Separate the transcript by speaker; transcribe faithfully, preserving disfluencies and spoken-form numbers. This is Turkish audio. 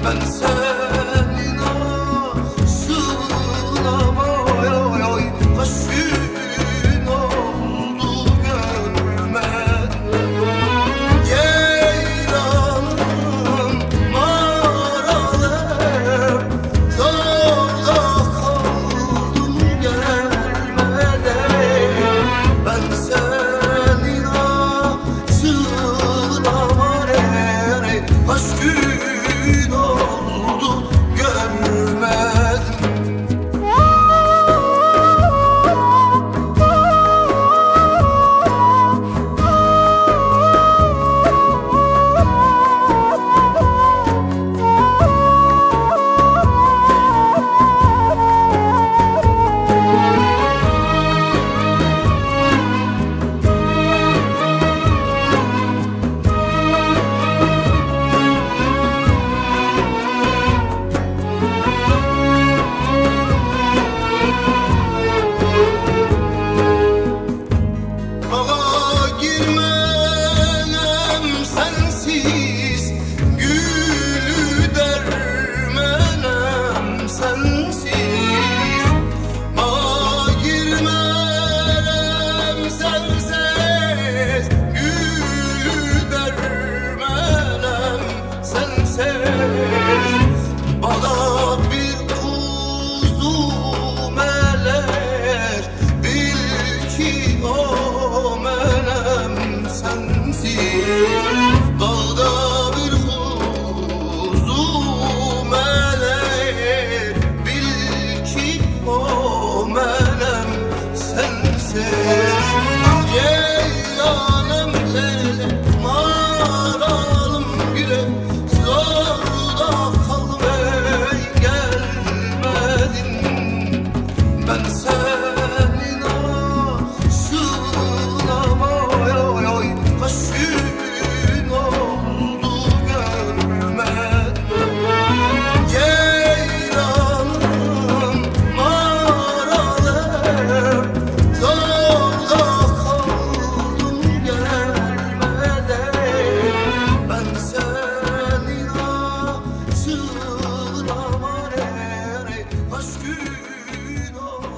Speaker 1: Ben senin aşığınam, oy oy oy. Kaç gün oldu görmedim. Ceylanım maralı, zorda kaldım gelmeden. Ben senin aşığınam, arey, kaç gün oldu görmedim. Bağa girmenem sensiz, gülü dermenem sensiz. Bağa girmenem sensiz, gülü dermenem sensiz. Bana bir kuzu meler, bil ki o menem sensiz. Dağda bir kuzu meler, bil ki o menem sensiz. Ceylanım lele, maralım güle, zorda kaldım ey gelmedin. Ben senin aşığınam, oy oy oy. Kaç gün oldu görmedim. Ceylanım maralı, zorda kaldım gelmeden. Ben senin aşığınam, arey, kaç gün oldu